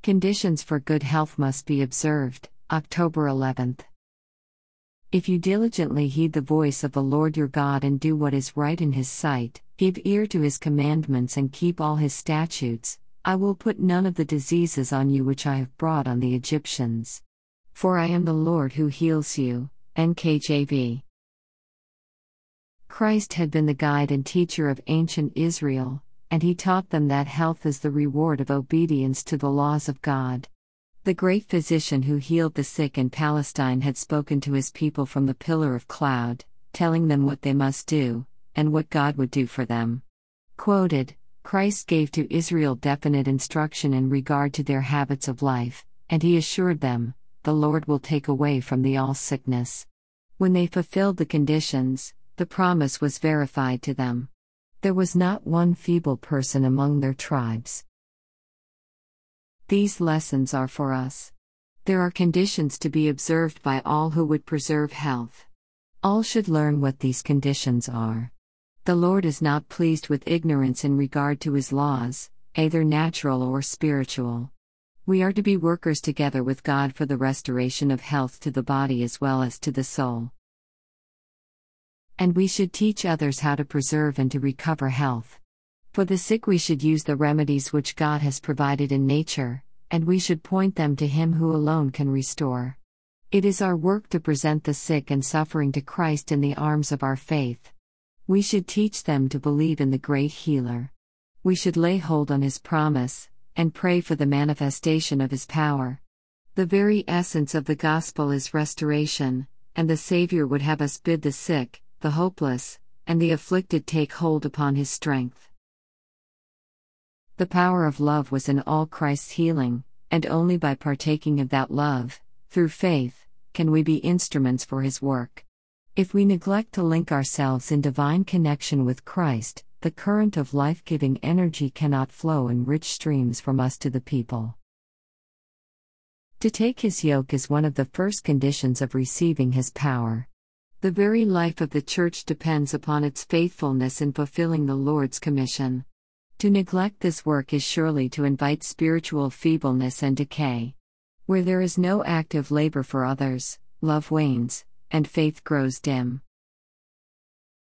Conditions for good health must be observed. October 11th. If you diligently heed the voice of the Lord your God and do what is right in his sight, give ear to his commandments and keep all his statutes, I will put none of the diseases on you which I have brought on the Egyptians. For I am the Lord who heals you. NKJV. Christ had been the guide and teacher of ancient Israel, and he taught them that health is the reward of obedience to the laws of God. The great physician who healed the sick in Palestine had spoken to his people from the pillar of cloud, telling them what they must do, and what God would do for them. Quoted, Christ gave to Israel definite instruction in regard to their habits of life, and he assured them, the Lord will take away from thee all sickness. When they fulfilled the conditions, the promise was verified to them. There was not one feeble person among their tribes. These lessons are for us. There are conditions to be observed by all who would preserve health. All should learn what these conditions are. The Lord is not pleased with ignorance in regard to his laws, either natural or spiritual. We are to be workers together with God for the restoration of health to the body as well as to the soul. And we should teach others how to preserve and to recover health. For the sick we should use the remedies which God has provided in nature, and we should point them to him who alone can restore. It is our work to present the sick and suffering to Christ in the arms of our faith. We should teach them to believe in the great healer. We should lay hold on his promise, and pray for the manifestation of his power. The very essence of the gospel is restoration, and the Savior would have us bid the sick, the hopeless, and the afflicted take hold upon his strength. The power of love was in all Christ's healing, and only by partaking of that love, through faith, can we be instruments for his work. If we neglect to link ourselves in divine connection with Christ, the current of life-giving energy cannot flow in rich streams from us to the people. To take his yoke is one of the first conditions of receiving his power. The very life of the Church depends upon its faithfulness in fulfilling the Lord's commission. To neglect this work is surely to invite spiritual feebleness and decay. Where there is no active labor for others, love wanes, and faith grows dim.